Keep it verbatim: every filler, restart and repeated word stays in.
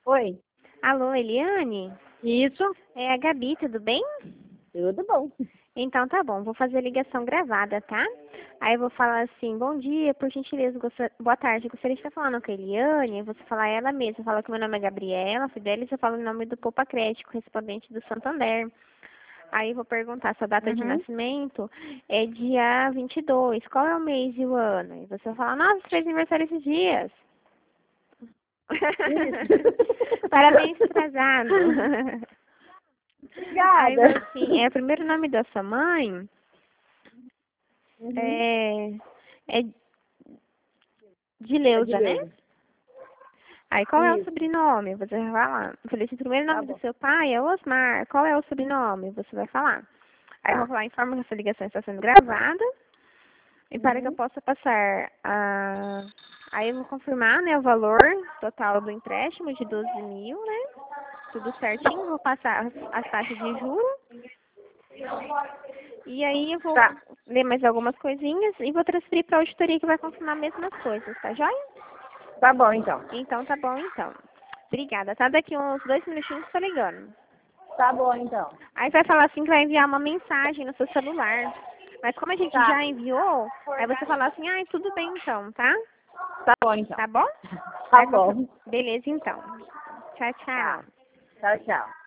Oi. Alô, Eliane? Isso. É a Gabi, tudo bem? Tudo bom. Então tá bom, vou fazer a ligação gravada, tá? Aí eu vou falar assim, bom dia, por gentileza, gosta- boa tarde, gostaria de estar falando com a Eliane, você falar ela mesma, fala que meu nome é Gabriela Fidelis, eu falo o nome do Poupa Crédito, correspondente do Santander. Aí eu vou perguntar, sua data de Uhum. nascimento é dia vinte e dois, qual é o mês e o ano? E você vai falar, nossa, você fez aniversário esses dias. Isso. Parabéns, atrasado. Aí, Obrigada. assim, é o primeiro nome da sua mãe Uhum. é, é É Dileuza, né? beleza. Aí, qual é o Isso. sobrenome? Você vai falar. Eu falei assim, o primeiro Tá nome do bom. seu pai é Osmar. Qual é o sobrenome? Você vai falar. Aí, eu vou Tá. falar, informa que essa ligação está sendo gravada. E para que eu Uhum. possa passar a... Aí, eu vou confirmar, né, o valor total do empréstimo de doze mil, né? Tudo certinho. Vou passar as, as taxas de juros. E aí eu vou Tá. ler mais algumas coisinhas e vou transferir para a auditoria que vai confirmar as mesmas coisas, tá joia? Tá bom, então. Então tá bom então. Obrigada, tá? Daqui uns dois minutinhos tô ligando. Tá bom, então. Aí vai falar assim que vai enviar uma mensagem no seu celular. Mas como a gente Tá. já enviou, aí você fala assim, ai, tudo bem então, tá? Tá bom, então. Tá bom? Tá Aí, confir- bom. beleza então. Tchau, Tá. tchau. Tchau, tchau.